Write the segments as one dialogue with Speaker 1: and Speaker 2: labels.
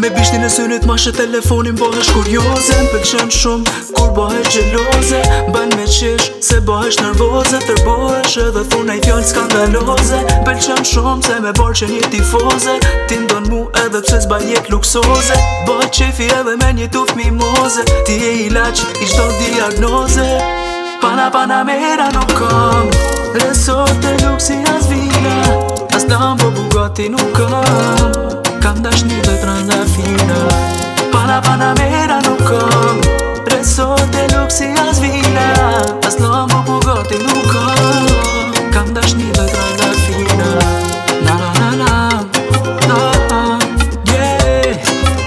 Speaker 1: Me bishtin e synit ma shë telefonin bëhesh kurioze M'pëlqen shumë kur bëhesh gjeloze Ban me qish se bëhesh nervoze Tërbohesh edhe thunaj fjallë skandaloze M'pëlqen shumë se me borë që një tifoze Ti ndon mu edhe pse s'ba jet luksoze Bëhet qefi edhe me një tuf mimoze Ti e ilaq i shto diagnoze Panamera nuk kam Resort e luksi as vina As Lambo Bugatti nuk kam Kam dashni dhe trandafina Panamera nuk kam Resort e luksi as vina As Lambo Bugatti nuk kam Kam dashni dhe trandafina Na na na na Na yeah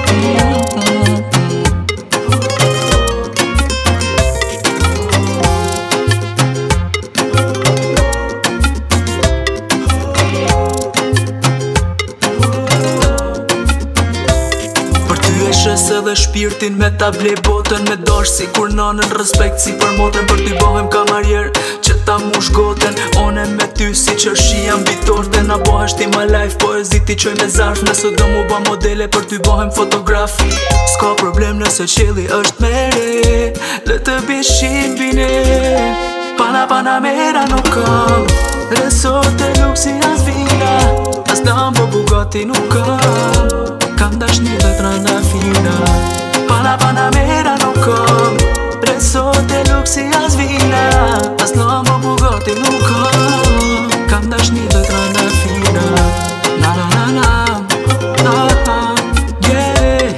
Speaker 1: Eshe dhe shpirtin me ta ble botën Me dash si kur nanën respekt si për motën Për ty bohem kamarjer që ta mush goten One me ty si qërshi jam bitorte Na bohesh ti ma life poezi ti qoj me zarf Nëse do mu ba modele për ty bohem fotograf S'ka problem nëse qeli është mere Le të bishim bine Panamera nuk kam Resort e luksi as vina As Lambo Bugatti nuk kam Kam dashni dhe trandafina Panamera nuk kam Resort e luksi as vina As Lambo Bugatti nuk kam Kam dashni dhe trandafina Na na na na Na yeah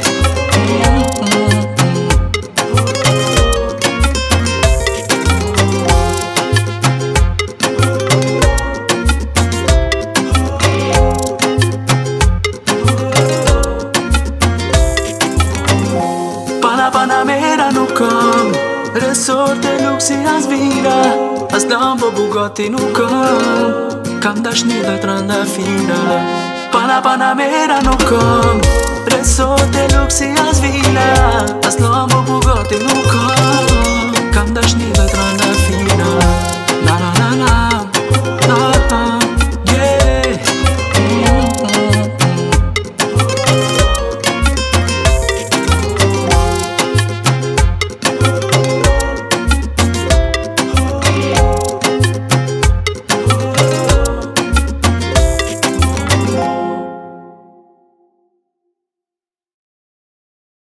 Speaker 1: Panamera nuk kam Resort e luksi as vina As Lambo Bugatti nuk kam Kam dashni dhe trandafina Panamera nuk kam Resort e luksi as vina As Lambo Bugatti nuk kam Kam dashni dhe trandafina